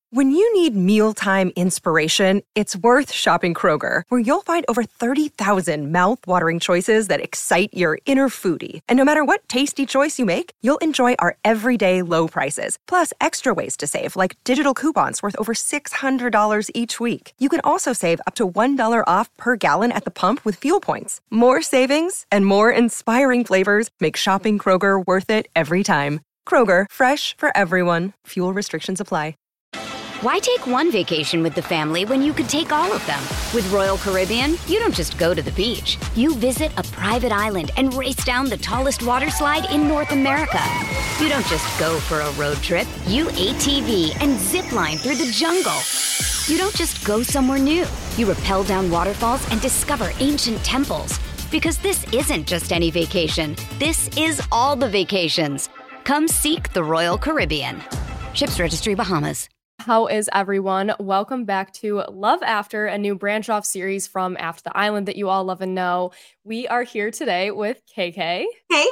When you need mealtime inspiration, it's worth shopping Kroger, where you'll find over 30,000 mouth-watering choices that excite your inner foodie. And no matter what tasty choice you make, you'll enjoy our everyday low prices, plus extra ways to save, like digital coupons worth over $600 each week. You can also save up to $1 off per gallon at the pump with fuel points. More savings and more inspiring flavors make shopping Kroger worth it every time. Kroger, fresh for everyone. Fuel restrictions apply. Why take one vacation with the family when you could take all of them? With Royal Caribbean, you don't just go to the beach. You visit a private island and race down the tallest water slide in North America. You don't just go for a road trip. You ATV and zip line through the jungle. You don't just go somewhere new. You rappel down waterfalls and discover ancient temples. Because this isn't just any vacation. This is all the vacations. Come seek the Royal Caribbean. Ships Registry, Bahamas. How is everyone? Welcome back to Love After, a new branch off series from After the Island that you all love and know. We are here today with KK. Hey,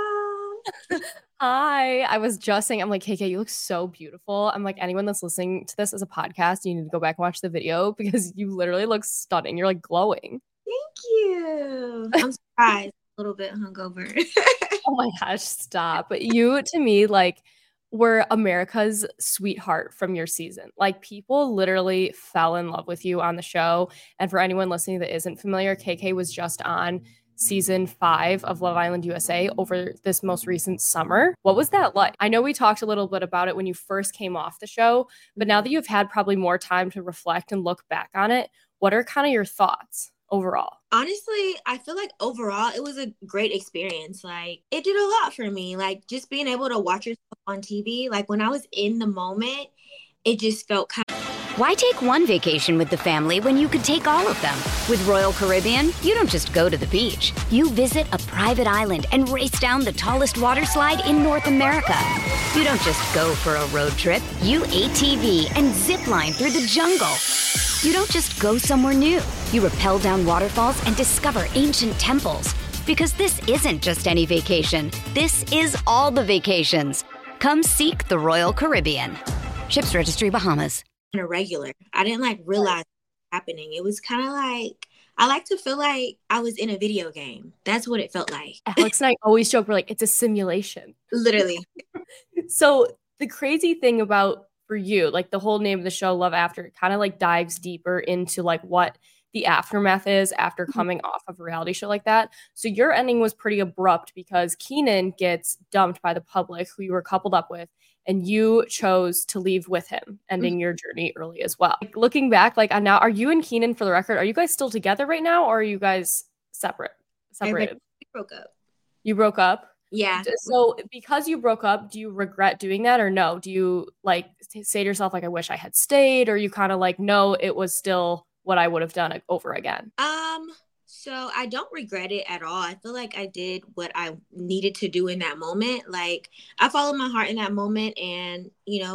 Hi. I was just saying, I'm like, KK, you look so beautiful. I'm like, anyone that's listening to this as a podcast, you need to go back and watch the video because you literally look stunning. You're like glowing. Thank you. I'm surprised. A little bit hungover. Oh my gosh, stop. You, to me, like, were America's sweetheart from your season. Like, people literally fell in love with you on the show. And for anyone listening that isn't familiar, KK was just on season 5 of Love Island USA over this most recent summer. What was that like? I know we talked a little bit about it when you first came off the show, but now that you've had probably more time to reflect and look back on it, what are kind of your thoughts overall? Honestly, I feel like overall it was a great experience. Like, it did a lot for me. Like, just being able to watch yourself on TV, like when I was in the moment, it just felt kind of... Why take one vacation with the family when you could take all of them? With Royal Caribbean, you don't just go to the beach. You visit a private island and race down the tallest water slide in North America. You don't just go for a road trip. You ATV and zip line through the jungle. You don't just go somewhere new. You rappel down waterfalls and discover ancient temples. Because this isn't just any vacation. This is all the vacations. Come seek the Royal Caribbean. Ships Registry, Bahamas. Irregular. I didn't realize what was happening. It was kind of like, I like to feel like I was in a video game. That's what it felt like. Alex and I always joke, we're like, it's a simulation. Literally. So the crazy thing about, for you, like the whole name of the show, Love After, kind of like dives deeper into like what the aftermath is after coming off of a reality show like that. So your ending was pretty abrupt because Keenan gets dumped by the public who you were coupled up with, and you chose to leave with him, ending your journey early as well. Like, looking back, like now, are you and Keenan, for the record, are you guys still together right now, or are you guys separated? We broke up. You broke up? Yeah. So because you broke up, do you regret doing that or no? Do you like say to yourself, like, I wish I had stayed, or you kind of like, no, it was still what I would have done over again? So I don't regret it at all. I feel like I did what I needed to do in that moment. Like, I followed my heart in that moment, and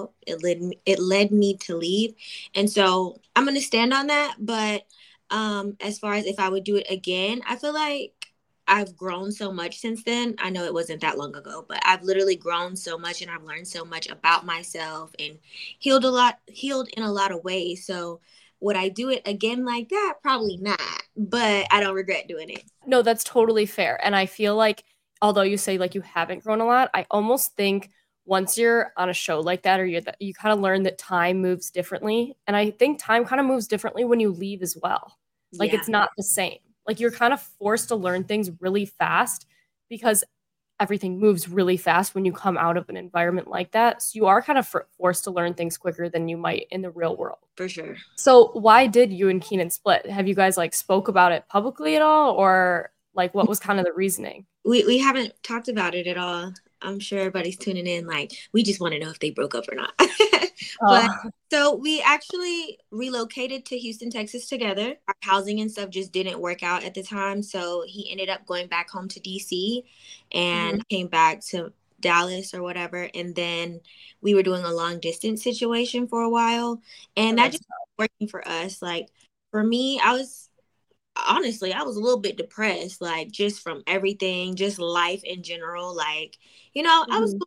it led me to leave. And so I'm going to stand on that. But as far as if I would do it again, I feel like I've grown so much since then. I know it wasn't that long ago, but I've literally grown so much, and I've learned so much about myself and healed in a lot of ways. So would I do it again like that? Probably not, but I don't regret doing it. No, that's totally fair. And I feel like, although you say like you haven't grown a lot, I almost think once you're on a show like that, or you kind of learn that time moves differently. And I think time kind of moves differently when you leave as well. Like, It's not the same. Like, you're kind of forced to learn things really fast because everything moves really fast when you come out of an environment like that. So you are kind of forced to learn things quicker than you might in the real world. For sure. So why did you and Keenan split? Have you guys like spoke about it publicly at all, or like what was kind of the reasoning? We haven't talked about it at all. I'm sure everybody's tuning in. Like, we just want to know if they broke up or not. But so we actually relocated to Houston, Texas together. Our housing and stuff just didn't work out at the time. So he ended up going back home to DC and came back to Dallas or whatever. And then we were doing a long distance situation for a while. And that just wasn't working for us. Like, for me, I was a little bit depressed, like just from everything, just life in general. Like, I was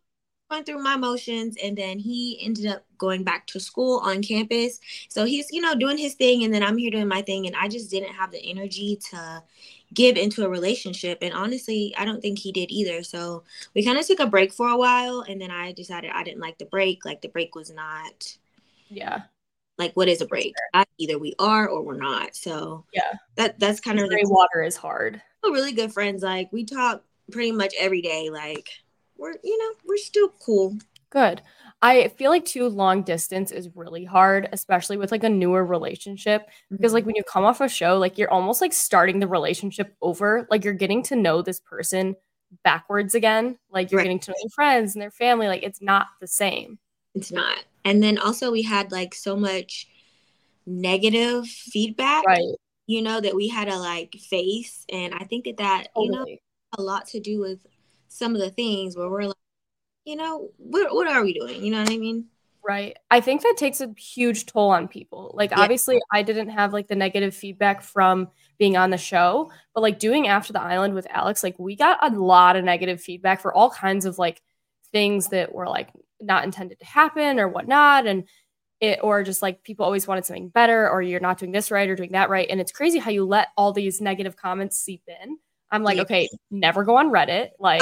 going through my motions, and then he ended up going back to school on campus. So he's, doing his thing, and then I'm here doing my thing, and I just didn't have the energy to give into a relationship. And honestly, I don't think he did either. So we kind of took a break for a while, and then I decided I didn't like the break. Like, the break was not, Yeah. like, what is a break? Either we are or we're not. So Yeah. that's kind of gray water is hard. We're really good friends. Like, we talk pretty much every day. Like, we're still cool. Good. I feel like too long distance is really hard, especially with like a newer relationship, because like when you come off a show, like you're almost like starting the relationship over. Like, you're getting to know this person backwards again. Like, you're getting to know their friends and their family. Like, it's not the same. It's not. And then also we had like so much negative feedback, right? That we had to like face. And I think that Totally. a lot to do with some of the things where we're like, what are we doing? You know what I mean? Right. I think that takes a huge toll on people. Like, obviously, I didn't have like the negative feedback from being on the show, but like doing After the Island with Alex, like we got a lot of negative feedback for all kinds of like things that were like not intended to happen or whatnot. And or just like people always wanted something better, or you're not doing this right or doing that right. And it's crazy how you let all these negative comments seep in. I'm like, okay, never go on Reddit. Like,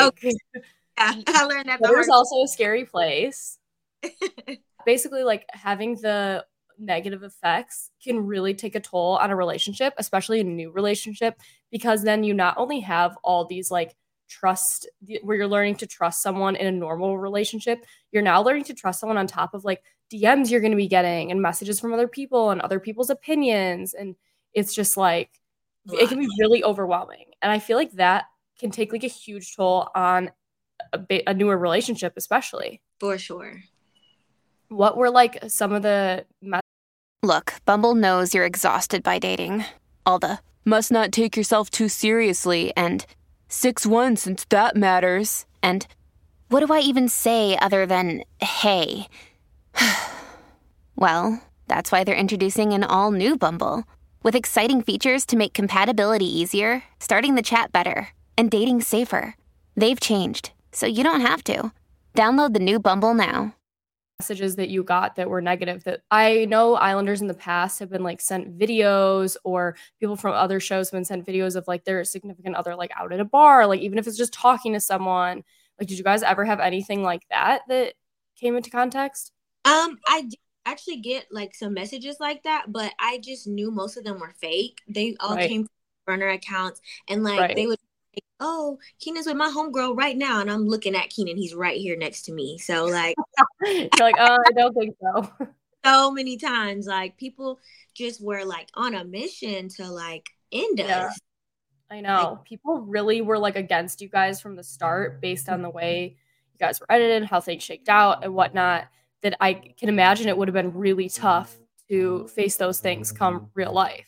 I learned that. Twitter's also a scary place. Basically, like having the negative effects can really take a toll on a relationship, especially a new relationship, because then you not only have all these like trust where you're learning to trust someone in a normal relationship, you're now learning to trust someone on top of like DMs you're going to be getting and messages from other people and other people's opinions. And it's just like, it can be really overwhelming. And I feel like that can take like a huge toll on a newer relationship, especially. For sure. What were like some of the... Look, Bumble knows you're exhausted by dating. All the must not take yourself too seriously and 6'1" since that matters. And what do I even say other than, hey? Well, that's why they're introducing an all-new Bumble with exciting features to make compatibility easier, starting the chat better, and dating safer. They've changed, so you don't have to. Download the new Bumble now. Messages that you got that were negative, that I know Islanders in the past have been like sent videos, or people from other shows have been sent videos of like their significant other like out at a bar, like even if it's just talking to someone. Like, did you guys ever have anything like that came into context? I did actually get like some messages like that, but I just knew most of them were fake. They all came from burner accounts, and like they would say, oh, Keenan's with my homegirl right now, and I'm looking at Keenan, he's right here next to me. So like you're like, oh, I don't think so. So many times, like, people just were like on a mission to like end us. I know. Like, people really were like against you guys from the start based on the way you guys were edited, how things shaked out and whatnot, that I can imagine it would have been really tough to face those things come real life.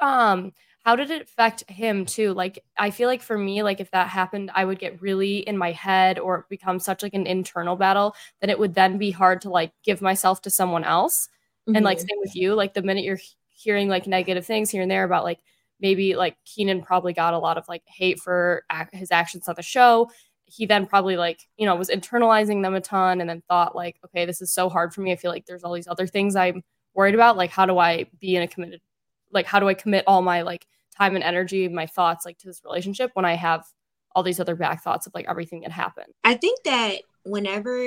How did it affect him too? Like, I feel like for me, like if that happened, I would get really in my head or become such like an internal battle that it would then be hard to like give myself to someone else. Mm-hmm. And like same with you, like the minute you're hearing like negative things here and there about like maybe like Keenan probably got a lot of like hate for his actions on the show. He then probably like, you know, was internalizing them a ton and then thought like, okay, this is so hard for me. I feel like there's all these other things I'm worried about. Like, how do I be in a committed, like, how do I commit all my like time and energy, my thoughts like to this relationship when I have all these other back thoughts of like everything that happened? I think that whenever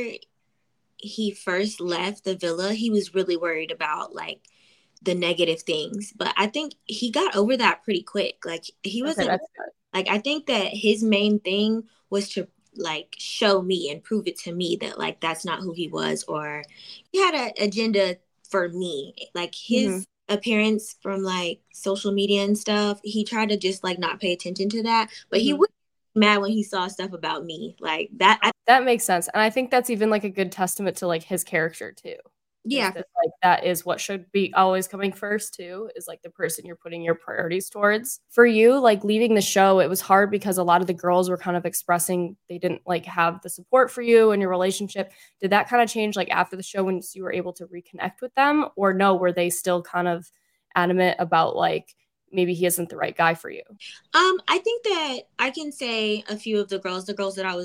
he first left the villa, he was really worried about like the negative things, but I think he got over that pretty quick. Like he wasn't like, I think that his main thing was to like show me and prove it to me that like that's not who he was, or he had an agenda for me. Like his appearance from like social media and stuff, he tried to just like not pay attention to that, but he would be mad when he saw stuff about me like that. That makes sense, and I think that's even like a good testament to like his character too. Yeah, that, like that is what should be always coming first too, is like the person you're putting your priorities towards. For you, like leaving the show, it was hard because a lot of the girls were kind of expressing they didn't like have the support for you in your relationship. Did that kind of change like after the show when you were able to reconnect with them, or no, were they still kind of adamant about like maybe he isn't the right guy for you? I think that I can say a few of the girls that I was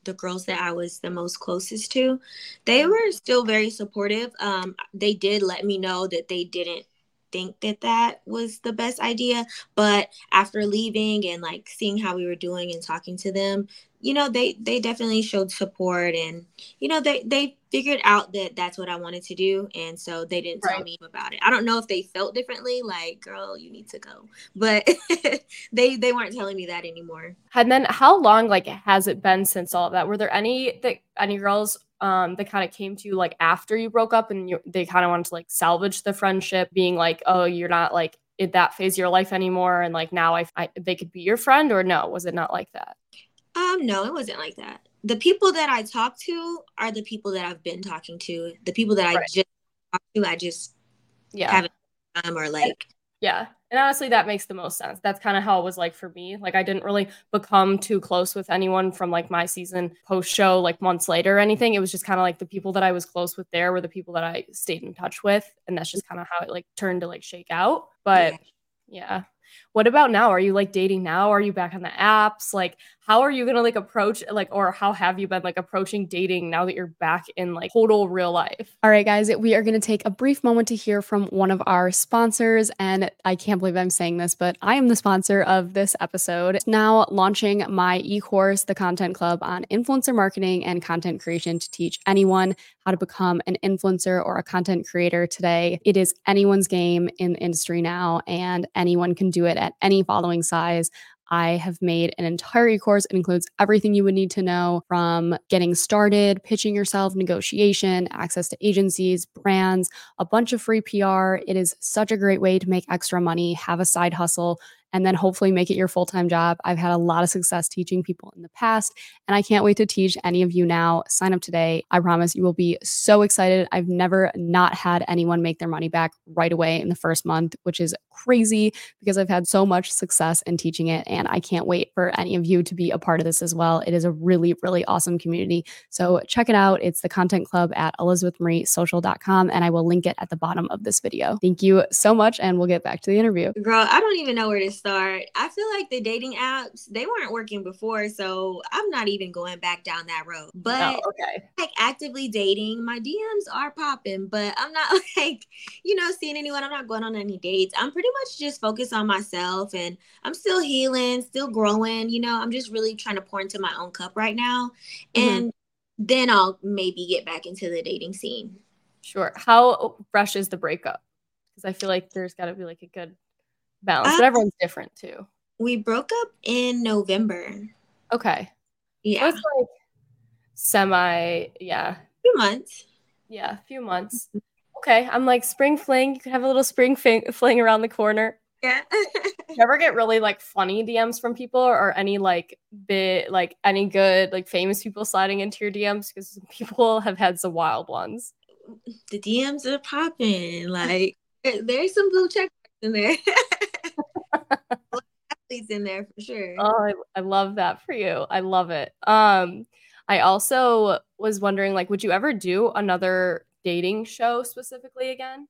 the girls that I was the most closest to, they were still very supportive. They did let me know that they didn't think that that was the best idea, but after leaving and like seeing how we were doing and talking to them, they definitely showed support, and they figured out that that's what I wanted to do, and so they didn't tell me about it. I don't know if they felt differently, like, girl, you need to go, but they weren't telling me that anymore. And then how long like has it been since all of that? Were there any girls that kind of came to you like after you broke up and they kind of wanted to like salvage the friendship, being like, oh, you're not like in that phase of your life anymore, and like now they could be your friend? Or no, was it not like that? No, it wasn't like that. The people that I talk to are the people that I've been talking to. The people that I just talked to, I just haven't time or like. Yeah. And honestly, that makes the most sense. That's kind of how it was like for me. Like I didn't really become too close with anyone from like my season post show, like months later or anything. It was just kind of like the people that I was close with there were the people that I stayed in touch with. And that's just kind of how it like turned to like shake out. But yeah. What about now? Are you like dating now? Are you back on the apps? Like, how are you going to like approach like, or how have you been like approaching dating now that you're back in like total real life? All right, guys, we are going to take a brief moment to hear from one of our sponsors. And I can't believe I'm saying this, but I am the sponsor of this episode. Now launching my e-course, The Content Club, on influencer marketing and content creation to teach anyone how to become an influencer or a content creator today. It is anyone's game in the industry now, and anyone can do it at any following size. I have made an entire e-course. It includes everything you would need to know, from getting started, pitching yourself, negotiation, access to agencies, brands, a bunch of free PR. It is such a great way to make extra money, have a side hustle, and then hopefully make it your full-time job. I've had a lot of success teaching people in the past, and I can't wait to teach any of you now. Sign up today. I promise you will be so excited. I've never not had anyone make their money back right away in the first month, which is crazy because I've had so much success in teaching it, and I can't wait for any of you to be a part of this as well. It is a really, really awesome community. So check it out. It's the Content Club at ElizabethMarieSocial.com, and I will link it at the bottom of this video. Thank you so much, and we'll get back to the interview. Girl, I don't even know where to start. I feel like the dating apps, they weren't working before, so I'm not even going back down that road. But like actively dating, my DMs are popping, but I'm not like, seeing anyone. I'm not going on any dates. I'm pretty much just focused on myself, and I'm still healing, still growing. I'm just really trying to pour into my own cup right now. And then I'll maybe get back into the dating scene. Sure. How fresh is the breakup? Because I feel like there's got to be like a good balance, but everyone's different too. We broke up in November. Okay. Yeah. So it's like a few months. Yeah, a few months. Okay. I'm like, spring fling. You could have a little spring fling around the corner. Yeah. You ever get really like funny DMs from people, or any like any good like famous people sliding into your DMs? Because people have had some wild ones. The DMs are popping. Like there's some blue check in there. Athletes in there for sure. Oh, I love that for you. I love it. I also was wondering, like, would you ever do another dating show specifically again?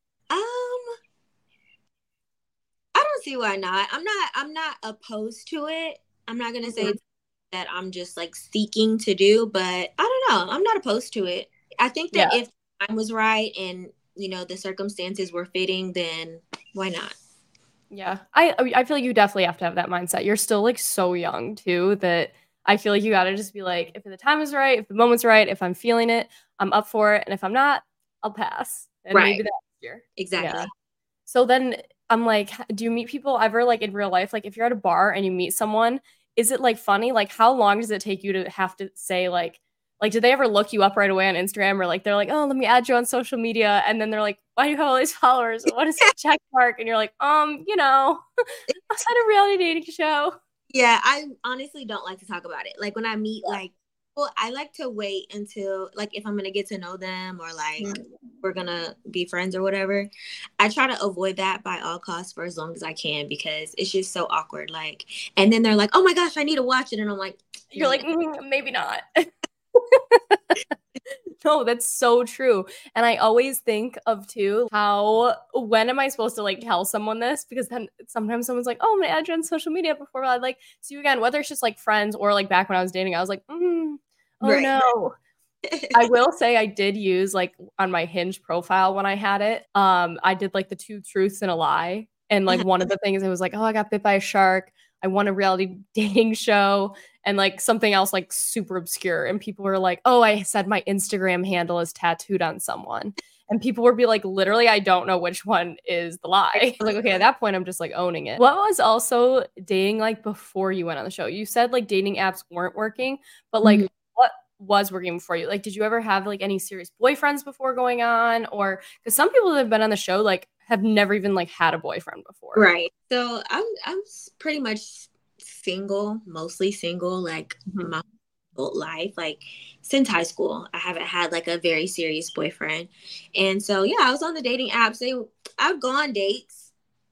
I don't see why not. I'm not opposed to it. I'm not gonna say that I'm just like seeking to do, but I don't know. I'm not opposed to it. I think that if time was right and the circumstances were fitting, then why not? Yeah, I feel like you definitely have to have that mindset. You're still like so young too, that I feel like you gotta just be like, if the time is right, if the moment's right, if I'm feeling it, I'm up for it, and if I'm not, I'll pass. And maybe next year. Exactly. Yeah. So then I'm like, do you meet people ever like in real life? Like if you're at a bar and you meet someone, is it like funny? Like how long does it take you to have to say like do they ever look you up right away on Instagram, or like they're like, oh, let me add you on social media, and then they're like, why do you have all these followers? What is that check mark? And you're like, I was at a reality dating show. Yeah, I honestly don't like to talk about it. Like when I meet I like to wait until like if I'm gonna get to know them, or like we're gonna be friends or whatever. I try to avoid that by all costs for as long as I can, because it's just so awkward. Like, and then they're like, oh my gosh, I need to watch it, and I'm like, you're like, maybe not. No, that's so true. And I always think of too, when am I supposed to like tell someone this? Because then sometimes someone's like, oh, I'm gonna add you on social media before I like see you again. Whether it's just like friends or like back when I was dating, I was like, Oh Right. no. I will say I did use like on my Hinge profile when I had it. I did like the 2 truths and a lie. And like one of the things it was like, oh, I got bit by a shark. I won a reality dating show and like something else like super obscure. And people were like, oh, I said my Instagram handle is tattooed on someone. And people would be like, literally, I don't know which one is the lie. I was like, okay, at that point, I'm just like owning it. What was also dating like before you went on the show? You said like dating apps weren't working, but like what was working for you? Like, did you ever have like any serious boyfriends before going on? Or because some people that have been on the show like have never even like had a boyfriend before. Right. So I'm pretty much single, mostly single, like my whole life. Like since high school, I haven't had like a very serious boyfriend. And so yeah, I was on the dating apps. I'd go on dates.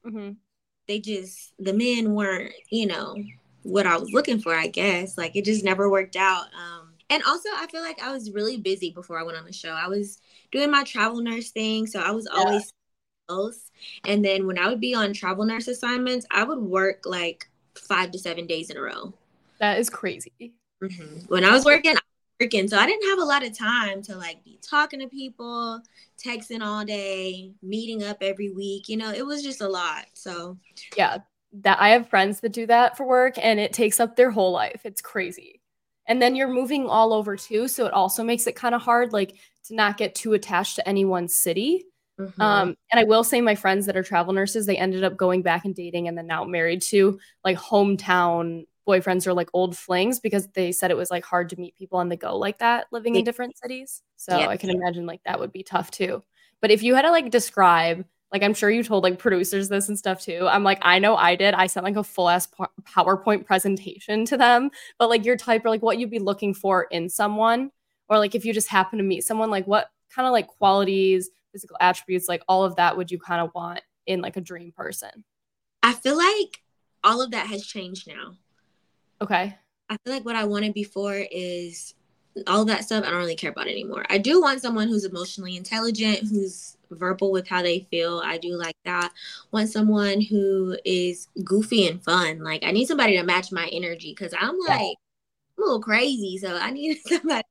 The men weren't, what I was looking for, I guess. Like it just never worked out. And also I feel like I was really busy before I went on the show. I was doing my travel nurse thing. So I was always close. And then when I would be on travel nurse assignments, I would work like 5 to 7 days in a row. That is crazy. When I was working, so I didn't have a lot of time to like be talking to people, texting all day, meeting up every week. It was just a lot. So yeah, that I have friends that do that for work and it takes up their whole life. It's crazy. And then you're moving all over too. So it also makes it kind of hard, like to not get too attached to any one city. And I will say my friends that are travel nurses, they ended up going back and dating and then now married to like hometown boyfriends or like old flings because they said it was like hard to meet people on the go like that living in different cities. So I can imagine like that would be tough too. But if you had to like describe, like I'm sure you told like producers this and stuff too. I'm like, I know I did. I sent like a full ass PowerPoint presentation to them, but like your type or like what you'd be looking for in someone, or like if you just happen to meet someone, like what kind of like qualities, physical attributes, like all of that would you kind of want in like a dream person? I feel like all of that has changed now. Okay. I feel like what I wanted before is all of that stuff I don't really care about anymore. I do want someone who's emotionally intelligent, who's verbal with how they feel. I do like that. Want someone who is goofy and fun. Like I need somebody to match my energy because I'm like a little crazy. So I need somebody.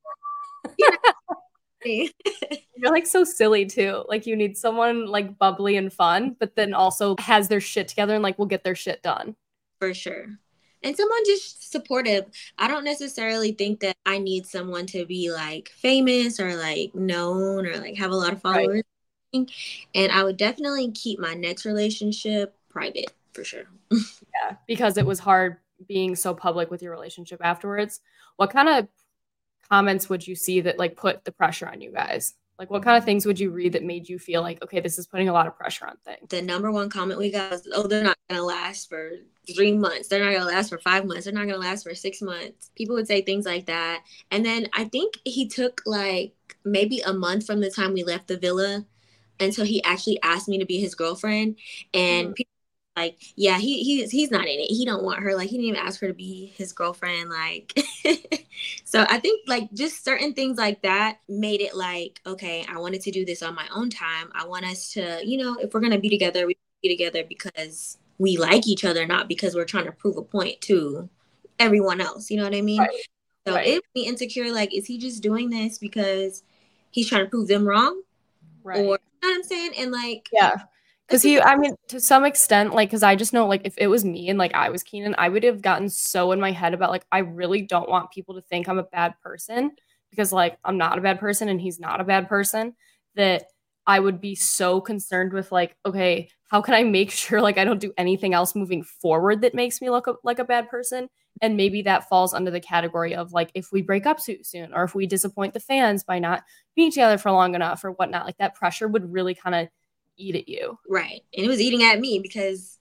You're like so silly too. Like you need someone like bubbly and fun, but then also has their shit together and like will get their shit done. For sure. And someone just supportive. I don't necessarily think that I need someone to be like famous or like known or like have a lot of followers. Right. And I would definitely keep my next relationship private for sure. Yeah, because it was hard being so public with your relationship afterwards. What kind of comments would you see that like put the pressure on you guys? Like what kind of things would you read that made you feel like, okay, this is putting a lot of pressure on things? The number one comment we got was, oh, they're not going to last for 3 months. They're not going to last for 5 months. They're not going to last for 6 months. People would say things like that. And then I think he took like maybe a month from the time we left the villa until he actually asked me to be his girlfriend. And people like, yeah, he's not in it. He don't want her. Like, he didn't even ask her to be his girlfriend. Like, so I think like just certain things like that made it like, okay, I wanted to do this on my own time. I want us to, if we're going to be together, we be together because we like each other, not because we're trying to prove a point to everyone else. You know what I mean? Right. So it would be insecure. Like, is he just doing this because he's trying to prove them wrong? Right. Or, you know what I'm saying? And like, yeah. Because I mean, to some extent, like, because I just know, like, if it was me and, like, I was Keenan, I would have gotten so in my head about, like, I really don't want people to think I'm a bad person because, like, I'm not a bad person and he's not a bad person, that I would be so concerned with, like, okay, how can I make sure, like, I don't do anything else moving forward that makes me look like a bad person? And maybe that falls under the category of, like, if we break up too soon or if we disappoint the fans by not being together for long enough or whatnot, like, that pressure would really kind of eat at you. Right. And it was eating at me because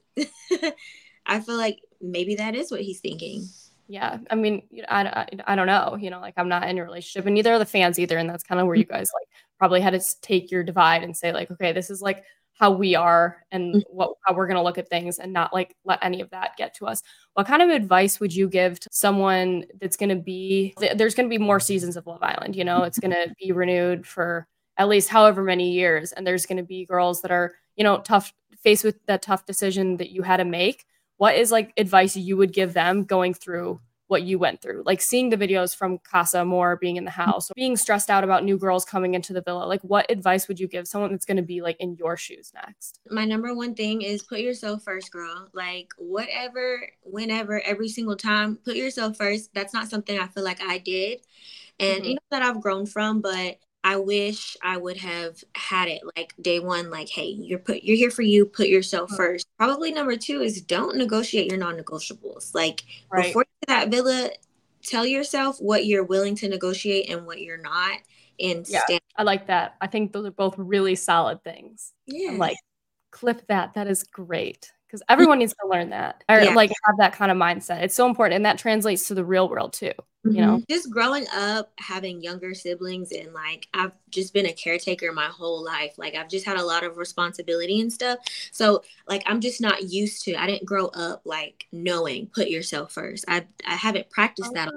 I feel like maybe that is what he's thinking. Yeah. I mean, I don't know, like I'm not in a relationship and neither are the fans either. And that's kind of where you guys like probably had to take your divide and say like, okay, this is like how we are and how we're going to look at things and not like let any of that get to us. What kind of advice would you give to someone that's going to be, there's going to be more seasons of Love Island, it's going to be renewed for at least however many years. And there's going to be girls that are, faced with that tough decision that you had to make. What is like advice you would give them going through what you went through, like seeing the videos from Casa Amor being in the house, being stressed out about new girls coming into the villa. Like, what advice would you give someone that's going to be like in your shoes next? My number one thing is put yourself first, girl. Like, whatever, whenever, every single time, put yourself first. That's not something I feel like I did. And you know that I've grown from, but I wish I would have had it like day one, like, hey, you're here for you, put yourself first. Probably number two is don't negotiate your non-negotiables. Like before you get that villa, tell yourself what you're willing to negotiate and what you're not. And stand. I like that. I think those are both really solid things. Yeah. I'm like, clip that. That is great. Because everyone needs to learn that or like have that kind of mindset. It's so important. And that translates to the real world too. You know, just growing up, having younger siblings, and like I've just been a caretaker my whole life. Like I've just had a lot of responsibility and stuff. So like I'm just not used to. I didn't grow up like knowing put yourself first. I haven't practiced that.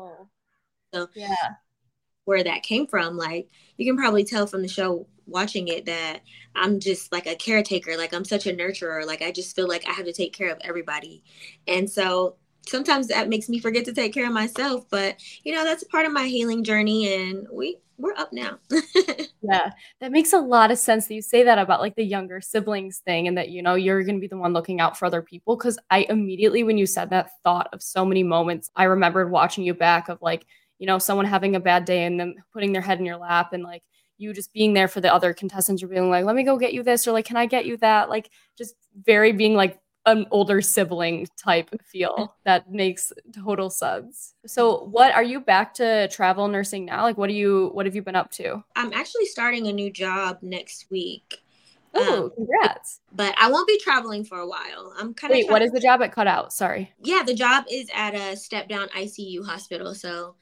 So where that came from, like you can probably tell from the show watching it that I'm just like a caretaker. Like I'm such a nurturer. Like I just feel like I have to take care of everybody, and so sometimes that makes me forget to take care of myself, but you know, that's a part of my healing journey, and we're up now. Yeah, that makes a lot of sense that you say that about like the younger siblings thing, and that, you know, you're going to be the one looking out for other people. Because I immediately, when you said that, thought of so many moments. I remembered watching you back of like, you know, someone having a bad day and them putting their head in your lap, and like you just being there for the other contestants. You're being like, let me go get you this, or like, can I get you that? Like just very being like an older sibling type feel. That makes total sense. So what are you back to travel nursing now? Like what have you been up to? I'm actually starting a new job next week. Oh, congrats. But I won't be traveling for a while. I'm kind of Wait, what is the job at Cutout? Sorry. Yeah, the job is at a step down ICU hospital. So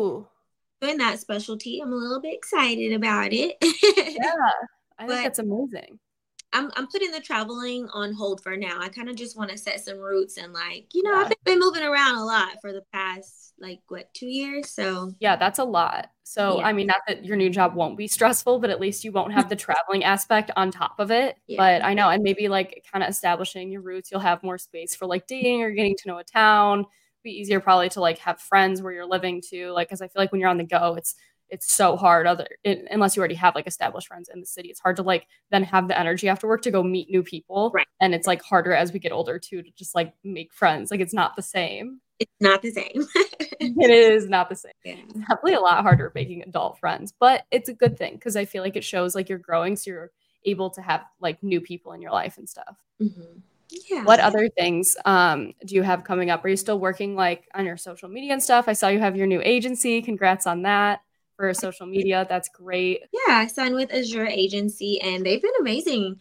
doing that specialty. I'm a little bit excited about it. Yeah. I think that's amazing. I'm putting the traveling on hold for now. I kind of just want to set some roots, and like, you know, I've been moving around a lot for the past 2 years. So yeah, that's a lot. So I mean, not that your new job won't be stressful, but at least you won't have the traveling aspect on top of it. But I know, and maybe like kind of establishing your roots, you'll have more space for like dating or getting to know a town. Be easier probably to like have friends where you're living too. Like, because I feel like when you're on the go, it's so hard unless you already have like established friends in the city. It's hard to like then have the energy after work to go meet new people. Right. And it's like harder as we get older too, to just like make friends. Like it's not the same. It's not the same. It is not the same. Yeah. It's definitely a lot harder making adult friends, but it's a good thing because I feel like it shows like you're growing. So you're able to have like new people in your life and stuff. Mm-hmm. Yeah. What other things do you have coming up? Are you still working like on your social media and stuff? I saw you have your new agency. Congrats on that. For social media. That's great. Yeah, I signed with Azure Agency and they've been amazing.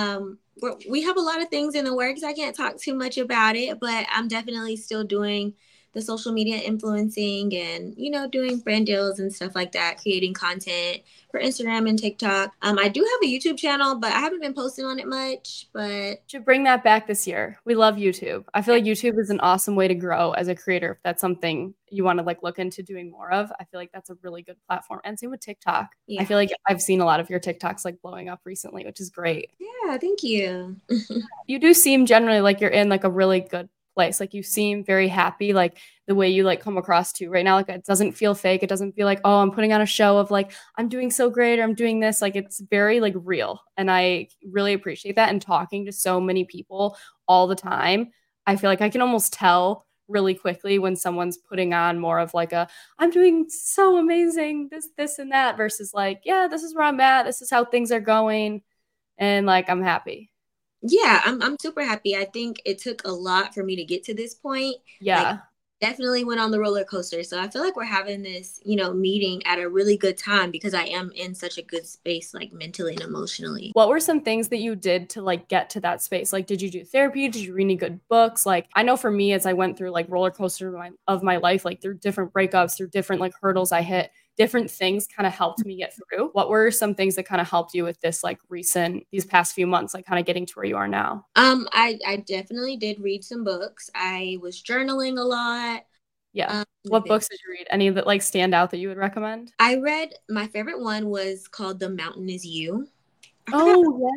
We have a lot of things in the works. I can't talk too much about it, but I'm definitely still doing the social media influencing and, you know, doing brand deals and stuff like that, creating content for Instagram and TikTok. I do have a YouTube channel, but I haven't been posting on it much, but should bring that back this year. We love YouTube. I feel like YouTube is an awesome way to grow as a creator. If that's something you want to like look into doing more of, I feel like that's a really good platform. And same with TikTok. Yeah. I feel like I've seen a lot of your TikToks like blowing up recently, which is great. Yeah, thank you. You do seem generally like you're in like a really good place. Like you seem very happy, like the way you like come across to right now. Like it doesn't feel fake. It doesn't feel like, oh, I'm putting on a show of like, I'm doing so great or I'm doing this. Like it's very like real. And I really appreciate that. And talking to so many people all the time, I feel like I can almost tell really quickly when someone's putting on more of like I'm doing so amazing, this and that, versus like, yeah, this is where I'm at. This is how things are going. And like, I'm happy. Yeah, I'm super happy. I think it took a lot for me to get to this point. Yeah. Like, definitely went on the roller coaster. So I feel like we're having this, you know, meeting at a really good time because I am in such a good space, like mentally and emotionally. What were some things that you did to like get to that space? Like, did you do therapy? Did you read any good books? Like, I know for me, as I went through like roller coaster of my life, like through different breakups, through different like hurdles I hit, different things kind of helped me get through. What were some things that kind of helped you with this like these past few months, like kind of getting to where you are now? I definitely did read some books. I was journaling a lot. Yeah. What books did you read? Any that like stand out that you would recommend? I read, my favorite one was called The Mountain Is You. Oh yeah.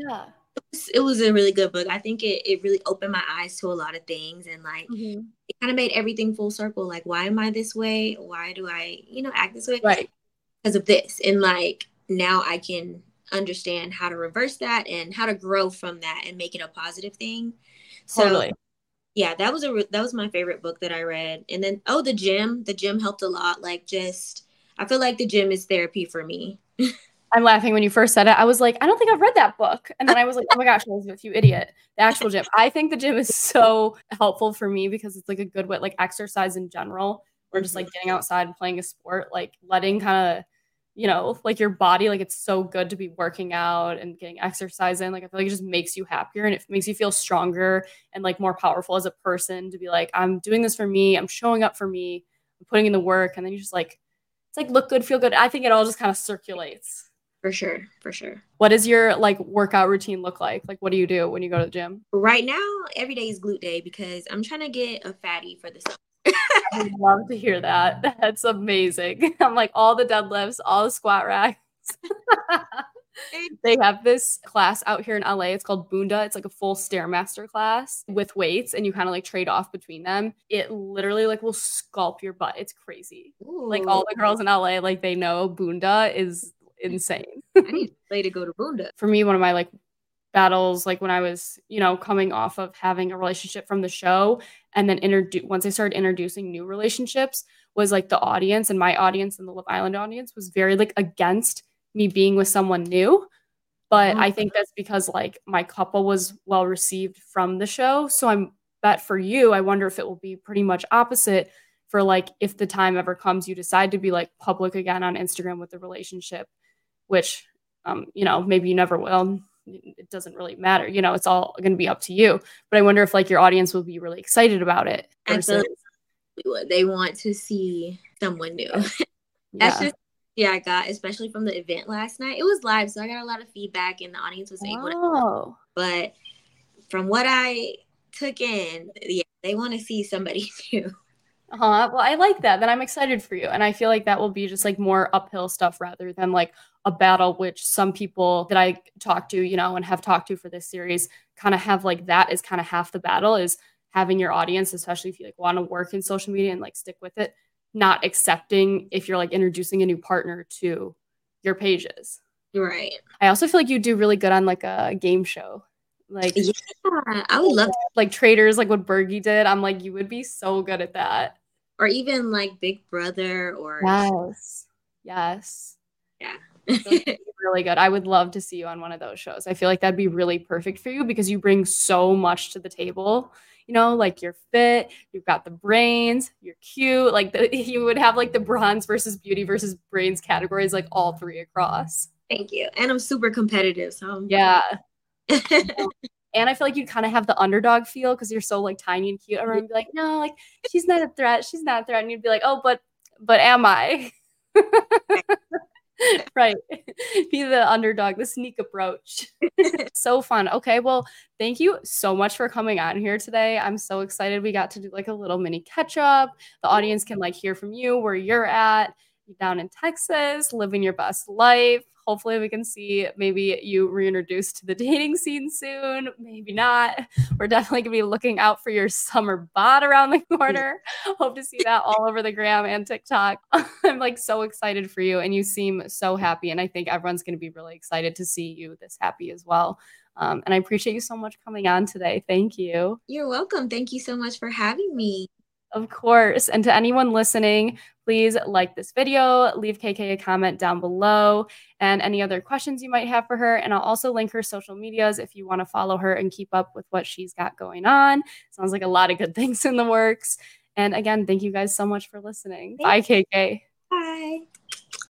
It was a really good book. I think it really opened my eyes to a lot of things, and like it kind of made everything full circle. Like, why am I this way? Why do I, act this way? Right. Because of this. And like now I can understand how to reverse that and how to grow from that and make it a positive thing. So Totally. yeah, that was my favorite book that I read. And then the gym helped a lot. Like, just I feel like the gym is therapy for me. I'm laughing when you first said it. I was like, I don't think I've read that book. And then I was like, oh my gosh, Elizabeth, you idiot. The actual gym. I think the gym is so helpful for me because it's like a good way, like exercise in general, or just like getting outside and playing a sport, like letting kind of, like your body, like it's so good to be working out and getting exercise in. Like I feel like it just makes you happier and it makes you feel stronger and like more powerful as a person to be like, I'm doing this for me. I'm showing up for me. I'm putting in the work. And then you just like, it's like look good, feel good. I think it all just kind of circulates. For sure. For sure. What does your like workout routine look like? Like, what do you do when you go to the gym? Right now, every day is glute day because I'm trying to get a fatty for the summer. I would love to hear that. That's amazing. I'm like all the deadlifts, all the squat racks. They have this class out here in LA. It's called Bunda. It's like a full Stairmaster class with weights and you kind of like trade off between them. It literally like will sculpt your butt. It's crazy. Ooh. Like all the girls in LA, like they know Bunda is insane. I need a way to go to Bunda. For me, one of my like battles, like when I was, coming off of having a relationship from the show and then once I started introducing new relationships was like the audience and my audience and the Love Island audience was very like against me being with someone new. But I think that's because like my couple was well received from the show. So I'm bet for you, I wonder if it will be pretty much opposite for like if the time ever comes you decide to be like public again on Instagram with the relationship, which maybe you never will. It doesn't really matter. It's all going to be up to you. But I wonder if like your audience will be really excited about it. Versus they want to see someone new. That's just I got, especially from the event last night. It was live, so I got a lot of feedback and the audience was able to. But from what I took in, they want to see somebody new. Well, I like that. Then I'm excited for you. And I feel like that will be just like more uphill stuff rather than like a battle, which some people that I talk to, and have talked to for this series kind of have like that is kind of half the battle is having your audience, especially if you like want to work in social media and like stick with it, not accepting if you're like introducing a new partner to your pages. Right. I also feel like you do really good on like a game show. Like, I would love like Traders, like what Bergie did. I'm like, you would be so good at that. Or even like Big Brother or yes. Yeah. Really good. I would love to see you on one of those shows. I feel like that'd be really perfect for you because you bring so much to the table. Like you're fit, you've got the brains, you're cute. Like you would have like the bronze versus beauty versus brains categories, like all three across. Thank you. And I'm super competitive. So yeah. And I feel like you kind of have the underdog feel because you're so like tiny and cute. Everyone would be like, no, like she's not a threat. She's not a threat. And you'd be like, oh, but am I? Right. Be the underdog, the sneak approach. So fun. Okay. Well, thank you so much for coming on here today. I'm so excited. We got to do like a little mini catch up. The audience can like hear from you where you're at. You're down in Texas, living your best life. Hopefully we can see maybe you reintroduced to the dating scene soon. Maybe not. We're definitely going to be looking out for your summer bod around the corner. Hope to see that all over the gram and TikTok. I'm like so excited for you and you seem so happy. And I think everyone's going to be really excited to see you this happy as well. And I appreciate you so much coming on today. Thank you. You're welcome. Thank you so much for having me. Of course. And to anyone listening, please like this video, leave KK a comment down below and any other questions you might have for her. And I'll also link her social medias if you want to follow her and keep up with what she's got going on. Sounds like a lot of good things in the works. And again, thank you guys so much for listening. Bye, KK.